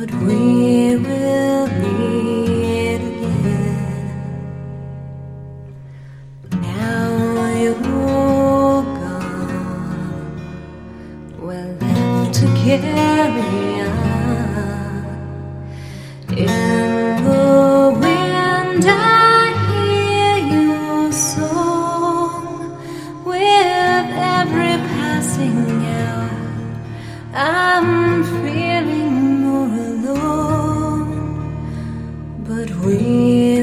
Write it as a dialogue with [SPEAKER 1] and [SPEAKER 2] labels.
[SPEAKER 1] but we will meet again. Now you're gone, we're left to carry on. In the wind I hear your song. With every passing hour I'm feeling more alone, but we